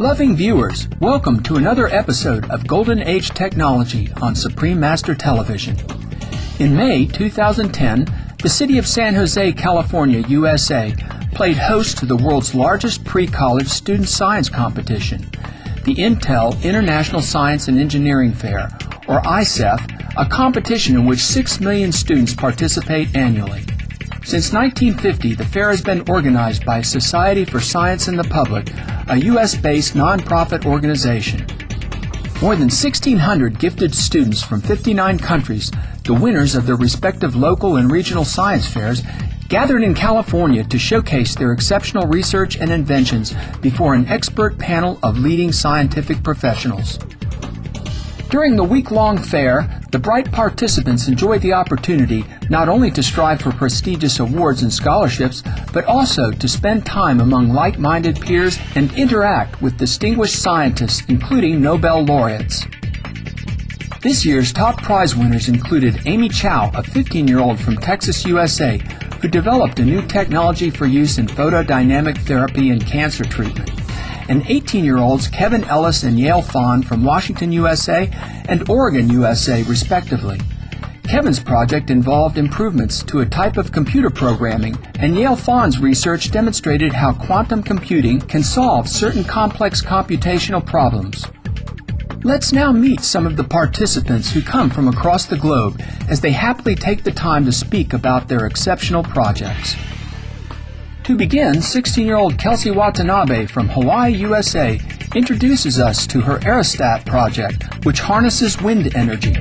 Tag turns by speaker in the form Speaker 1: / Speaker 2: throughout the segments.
Speaker 1: Loving viewers, welcome to another episode of Golden Age Technology on Supreme Master Television. In May 2010, the city of San Jose, California, USA, played host to the world's largest pre-college student science competition, the Intel International Science and Engineering Fair, or ISEF, a competition in which 6 million students participate annually. Since 1950, the fair has been organized by Society for Science and the Public, a U.S.-based nonprofit organization. More than 1,600 gifted students from 59 countries, the winners of their respective local and regional science fairs, gathered in California to showcase their exceptional research and inventions before an expert panel of leading scientific professionals. During the week-long fair, the bright participants enjoyed the opportunity not only to strive for prestigious awards and scholarships, but also to spend time among like-minded peers and interact with distinguished scientists, including Nobel laureates. This year's top prize winners included Amy Chow, a 15-year-old from Texas, USA, who developed a new technology for use in photodynamic therapy and cancer treatment, and 18-year-olds Kevin Ellis and Yale Fahn from Washington, USA, and Oregon, USA, respectively. Kevin's project involved improvements to a type of computer programming, and Yale Fahn's research demonstrated how quantum computing can solve certain complex computational problems. Let's now meet some of the participants who come from across the globe as they happily take the time to speak about their exceptional projects. To begin, 16-year-old Kelsey Watanabe from Hawaii, USA, introduces us to her Aerostat project, which harnesses wind energy.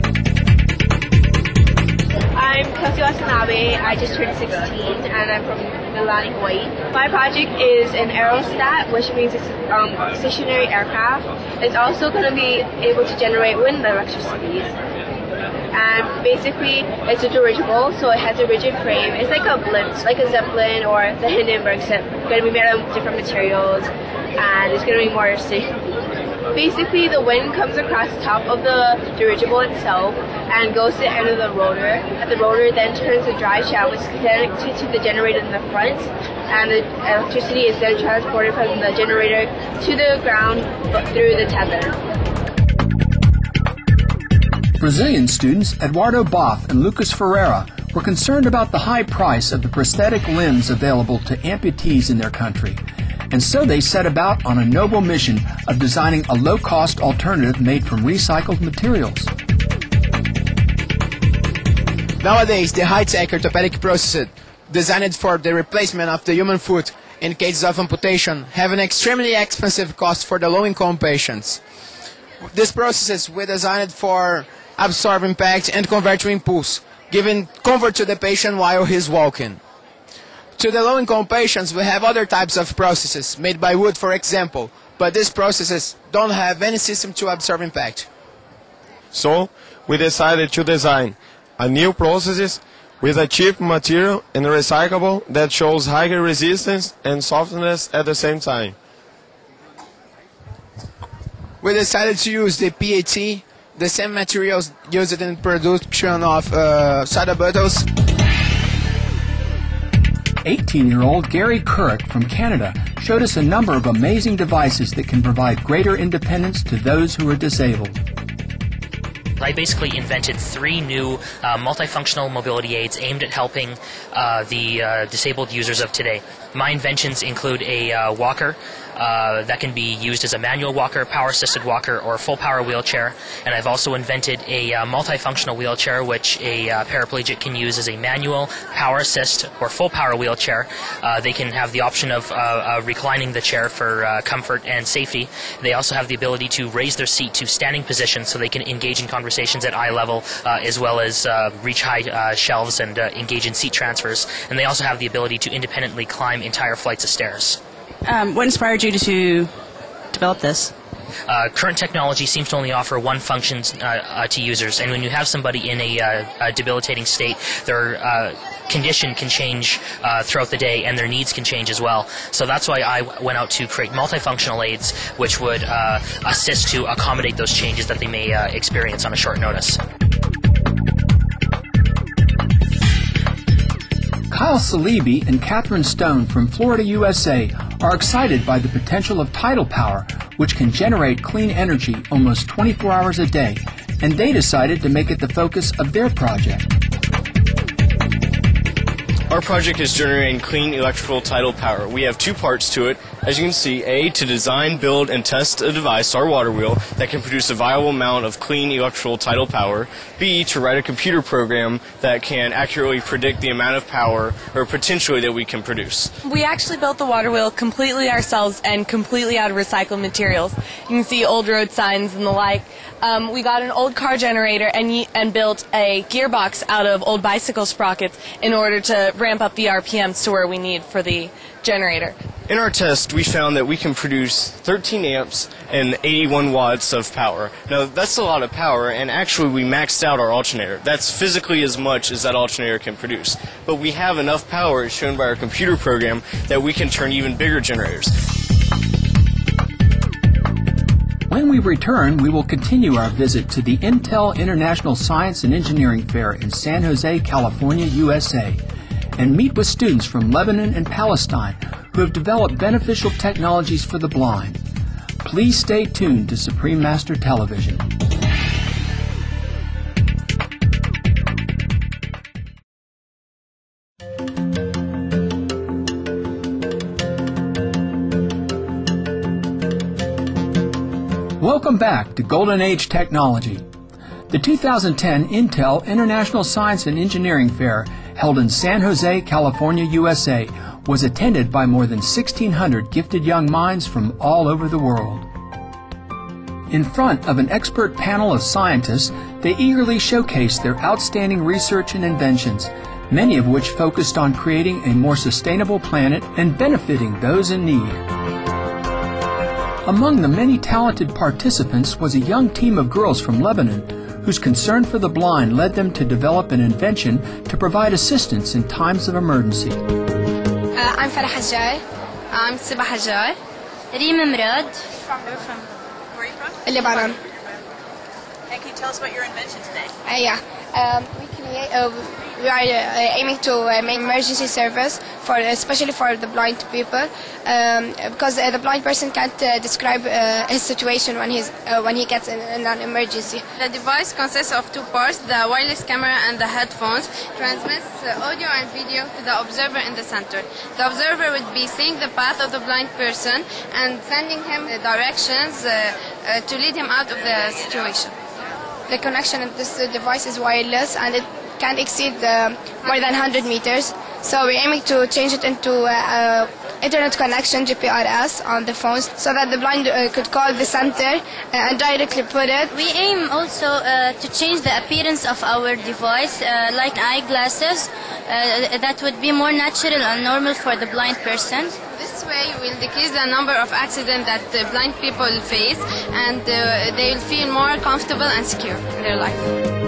Speaker 2: I'm Kelsey Watanabe. I just turned 16, and I'm from Mililani, Hawaii. My project is an Aerostat, which means it's a stationary aircraft. It's also going to be able to generate wind electricities. And basically, it's a dirigible, so it has a rigid frame. It's like a blimp, like a Zeppelin or the Hindenburg, except it's going to be made of different materials, and it's going to be more safe. Basically, the wind comes across the top of the dirigible itself and goes to the end of the rotor. And the rotor then turns the drive shaft, which is connected to the generator in the front, and the electricity is then transported from the generator to the ground through the tether.
Speaker 1: Brazilian students Eduardo Boff and Lucas Ferreira were concerned about the high price of the prosthetic limbs available to amputees in their country, and so they set about on a noble mission of designing a low-cost alternative made from recycled materials.
Speaker 3: Nowadays, the high-tech orthopedic processes designed for the replacement of the human foot in cases of amputation have an extremely expensive cost for the low-income patients. These processes were designed for absorb impact and convert to impulse, giving comfort to the patient while he's walking. To the low-income patients, we have other types of processes made by wood, for example, but these processes don't have any system to absorb impact.
Speaker 4: So, we decided to design a new process with a cheap material and recyclable that shows higher resistance and softness at the same time.
Speaker 3: We decided to use the PET, the same materials used in production of soda bottles.
Speaker 1: 18-year-old Gary Couric from Canada showed us a number of amazing devices that can provide greater independence to those who are disabled.
Speaker 5: I basically invented 3 new multifunctional mobility aids aimed at helping the disabled users of today. My inventions include a walker that can be used as a manual walker, power-assisted walker, or full-power wheelchair. And I've also invented a multifunctional wheelchair which a paraplegic can use as a manual, power-assist, or full-power wheelchair. They can have the option of reclining the chair for comfort and safety. They also have the ability to raise their seat to standing position so they can engage in conversations at eye level as well as reach high shelves and engage in seat transfers. And they also have the ability to independently climb entire flights of stairs.
Speaker 6: What inspired you to develop this?
Speaker 5: Current technology seems to only offer one function to users, and when you have somebody in a debilitating state, their condition can change throughout the day, and their needs can change as well. So that's why I went out to create multifunctional aids, which would assist to accommodate those changes that they may experience on a short notice.
Speaker 1: Kyle Salibi and Catherine Stone from Florida, USA, are excited by the potential of tidal power, which can generate clean energy almost 24 hours a day, and they decided to make it the focus of their project.
Speaker 7: Our project is generating clean electrical tidal power. We have two parts to it. As you can see, A, to design, build, and test a device, our water wheel, that can produce a viable amount of clean electrical tidal power. B, to write a computer program that can accurately predict the amount of power, or potentially, that we can produce.
Speaker 8: We actually built the water wheel completely ourselves and completely out of recycled materials. You can see old road signs and the like. We got an old car generator and built a gearbox out of old bicycle sprockets in order to ramp up the RPMs to where we need for the generator.
Speaker 7: In our test, we found that we can produce 13 amps and 81 watts of power. Now, that's a lot of power, and actually we maxed out our alternator. That's physically as much as that alternator can produce. But we have enough power, as shown by our computer program, that we can turn even bigger generators.
Speaker 1: When we return, we will continue our visit to the Intel International Science and Engineering Fair in San Jose, California, USA, and meet with students from Lebanon and Palestine who have developed beneficial technologies for the blind. Please stay tuned to Supreme Master Television. Welcome back to Golden Age Technology. The 2010 Intel International Science and Engineering Fair, held in San Jose, California, USA, was attended by more than 1,600 gifted young minds from all over the world. In front of an expert panel of scientists, they eagerly showcased their outstanding research and inventions, many of which focused on creating a more sustainable planet and benefiting those in need. Among the many talented participants was a young team of girls from Lebanon whose concern for the blind led them to develop an invention to provide assistance in times of emergency.
Speaker 9: I'm Farah Hajjai. I'm Siba Hajjai. Reem Mrad.
Speaker 6: Where are you from?
Speaker 9: Lebanon.
Speaker 6: And can you tell us about your invention today?
Speaker 9: We are aiming to make emergency service especially for the blind people, because the blind person can't describe his situation when he gets in an emergency.
Speaker 2: The device consists of two parts: the wireless camera and the headphones. Transmits audio and video to the observer in the center. The observer would be seeing the path of the blind person and sending him the directions to lead him out of the situation.
Speaker 9: The connection of this device is wireless and it can exceed more than 100 meters. So we're aiming to change it into internet connection, GPRS, on the phones, so that the blind could call the center and directly put it.
Speaker 10: We aim also to change the appearance of our device, like eyeglasses, that would be more natural and normal for the blind person.
Speaker 2: This way will decrease the number of accidents that blind people face, and they will feel more comfortable and secure in their life.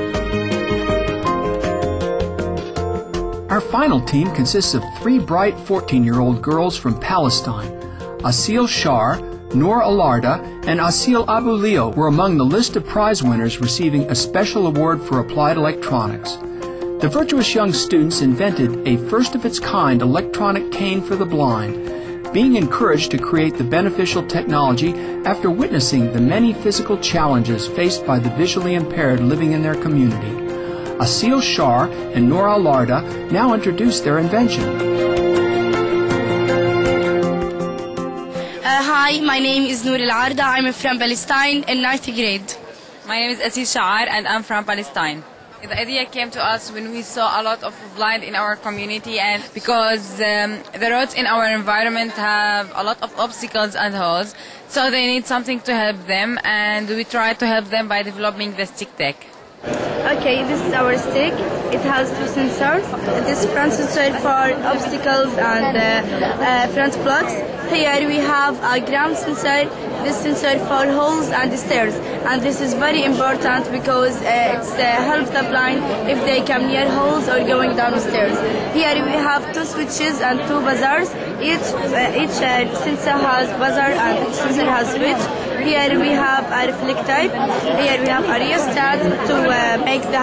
Speaker 1: Our final team consists of three bright 14-year-old girls from Palestine. Asil Shar, Noor Alarda, and Asil Abu Leo were among the list of prize winners receiving a special award for applied electronics. The virtuous young students invented a first-of-its-kind electronic cane for the blind, being encouraged to create the beneficial technology after witnessing the many physical challenges faced by the visually impaired living in their community. Asil Shar and Noor Alarda now introduce their invention.
Speaker 11: Hi, my name is Noor Alarda. I'm from Palestine in 9th grade.
Speaker 12: My name is Asil Shar and I'm from Palestine. The idea came to us when we saw a lot of blind in our community, and because the roads in our environment have a lot of obstacles and holes, so they need something to help them, and we try to help them by developing the stick tech.
Speaker 13: Okay, this is our stick. It has two sensors. This front sensor for obstacles and front blocks. Here we have a ground sensor. This sensor for holes and stairs. And this is very important because it helps the blind if they come near holes or going down the stairs. Here we have two switches and two buzzers. Each sensor has buzzer and each sensor has switch. Here we have a reflector. Here we have a rheostat to make the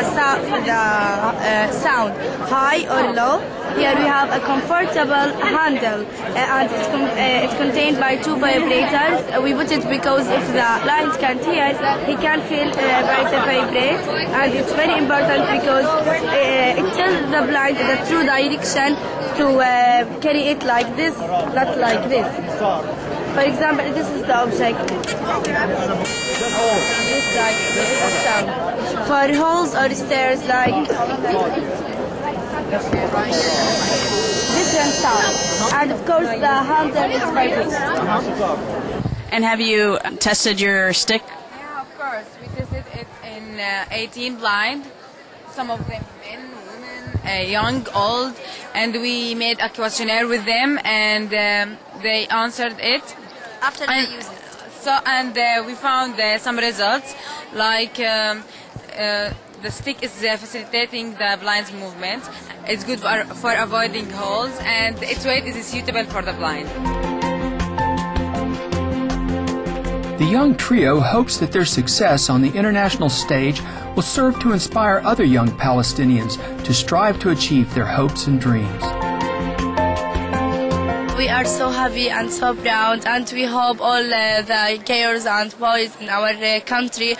Speaker 13: sound high or low. Here we have a comfortable handle, and it's contained by 2 vibrators. We put it because if the blind can't hear, he can feel by the vibrate, and it's very important because it tells the blind the true direction to carry it like this, not like this. For example, this is the object. This like this is the sound. For halls or stairs, like different sound, and of course the handle is vibrating.
Speaker 6: And have you tested your stick?
Speaker 12: Yeah, of course. We tested it in 18 blind. Some of them men, women, young, old, and we made a questionnaire with them, and they answered it.
Speaker 10: After they used it.
Speaker 12: So, and we found some results, like the stick is facilitating the blind's movement. It's good for avoiding holes, and its weight is suitable for the blind.
Speaker 1: The young trio hopes that their success on the international stage will serve to inspire other young Palestinians to strive to achieve their hopes and dreams.
Speaker 13: We are so happy and so proud, and we hope all the girls and boys in our country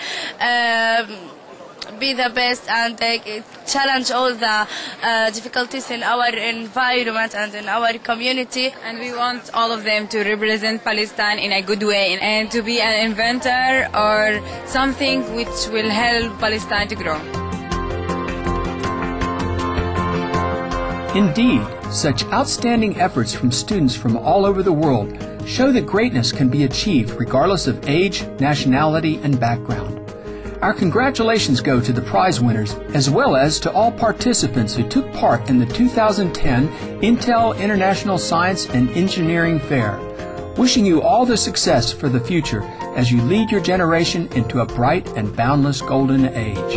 Speaker 13: be the best and challenge all the difficulties in our environment and in our community.
Speaker 12: And we want all of them to represent Palestine in a good way and to be an inventor or something which will help Palestine to grow.
Speaker 1: Indeed, such outstanding efforts from students from all over the world show that greatness can be achieved regardless of age, nationality, and background. Our congratulations go to the prize winners as well as to all participants who took part in the 2010 Intel International Science and Engineering Fair. Wishing you all the success for the future as you lead your generation into a bright and boundless golden age.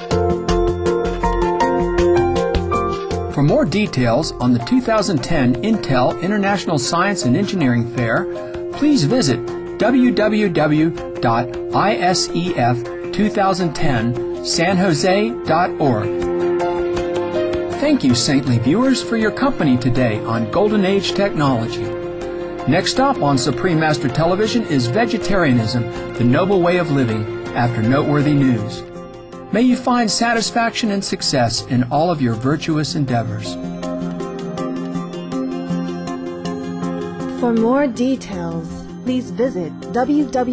Speaker 1: For more details on the 2010 Intel International Science and Engineering Fair, please visit www.isef2010sanjose.org. Thank you, saintly viewers, for your company today on Golden Age Technology. Next up on Supreme Master Television is Vegetarianism, the Noble Way of Living, after noteworthy news. May you find satisfaction and success in all of your virtuous endeavors.
Speaker 14: For more details, please visit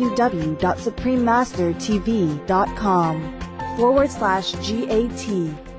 Speaker 14: www.suprememastertv.com/GAT.